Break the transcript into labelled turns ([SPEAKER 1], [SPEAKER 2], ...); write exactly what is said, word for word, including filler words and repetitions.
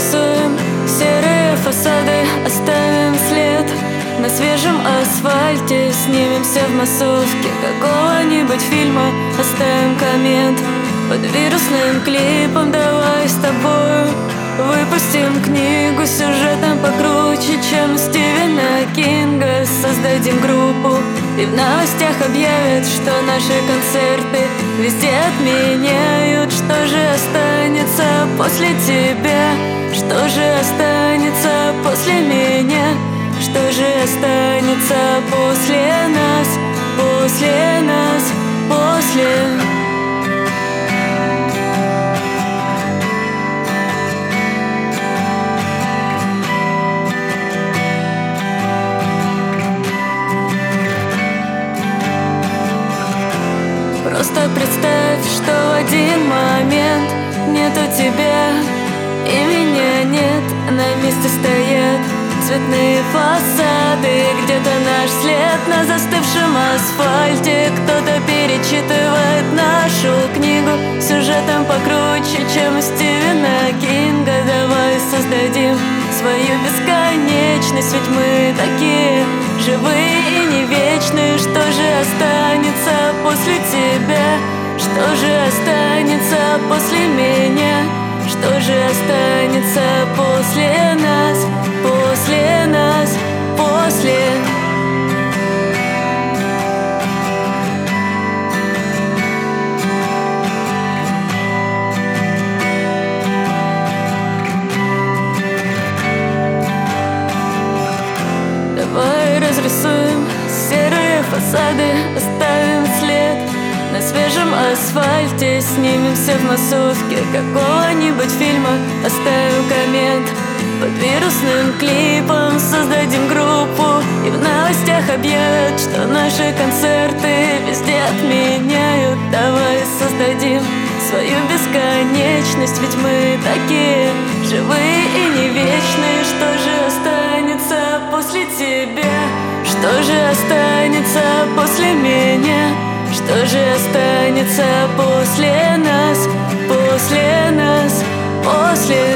[SPEAKER 1] разрисуем серые фасады, оставим след на свежем асфальте, снимемся в массовке какого-нибудь фильма, оставим коммент под вирусным клипом. Давай с тобою выпустим книгу с сюжетом покруче, чем Стивена Кинга. Создадим группу и в новостях объявят, что наши концерты везде отменяют. Что же останется после тебя? Что же останется после меня? Что же останется после нас? После нас, после... Просто представь, что в один момент нету тебя и меня нет. На месте стоят цветные фасады, где-то наш след на застывшем асфальте. Кто-то перечитывает нашу книгу сюжетом покруче, чем у Стивена Кинга. Давай создадим свою бесконечность, ведь мы такие живые и не вечные. Что же останется после тебя? Что же останется после меня? Что же останется после нас? После нас, после... Давай разрисуем серые фасады, оставим след на свежем асфальте, снимемся в массовке какого-нибудь фильма, оставим коммент под вирусным клипом. Создадим группу и в новостях объявят, что наши концерты везде отменяют. Давай создадим свою бесконечность, ведь мы такие живые и не вечные. Что же останется после тебя? Что же останется после меня? Что же останется после нас? После нас, после